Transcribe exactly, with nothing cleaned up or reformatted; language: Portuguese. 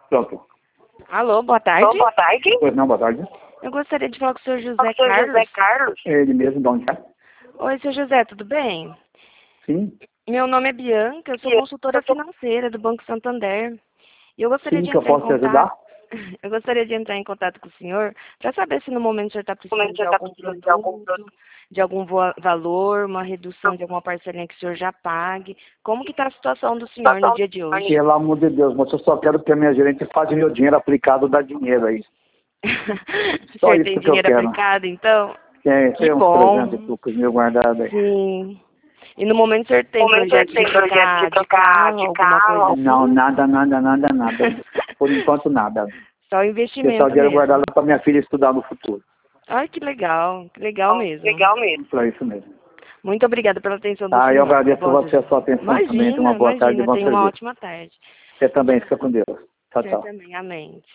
Pronto. Alô, boa tarde. Alô, boa tarde. Pois não, boa tarde. Eu gostaria de falar com o senhor José O senhor Carlos. José Carlos? É ele mesmo, de onde é? Oi, senhor José, tudo bem? Sim. Meu nome é Bianca, eu sou Sim. consultora financeira do Banco Santander. E eu gostaria Sim, de que eu entrar em posso te contato. ajudar? Eu gostaria de entrar em contato com o senhor para saber se no momento o senhor está No momento precisando de o senhor está algum precisando de algum produto, produto. de algum vo- valor, uma redução de alguma parcelinha que o senhor já pague. Como que está a situação do senhor no dia de hoje? Pelo amor de Deus, mas eu só quero que a minha gerente faça meu dinheiro aplicado, dá dinheiro aí. O Só senhor isso tem que eu dinheiro quero. aplicado, então? Tem, Que tem uns bom. trezentos e poucos mil guardados aí. Sim. E no momento o senhor tem No momento o senhor projeto tem de projeto trocar de de trocar carro, de alguma carro? coisa assim? Não, nada, nada, nada, nada. Por enquanto, nada. Só Deixar o investimento dinheiro mesmo. guardado para minha filha estudar no futuro. Ai, que legal. Que legal mesmo. Legal mesmo. Para isso mesmo. Muito obrigada pela atenção do Ah, senhor. eu agradeço Boa- você a sua atenção também. Tenha Imagina, uma boa tarde e imagina. bom Tenha uma serviço. ótima tarde. Você também, fica com Deus. Tchau, O senhor tchau. também. Amém.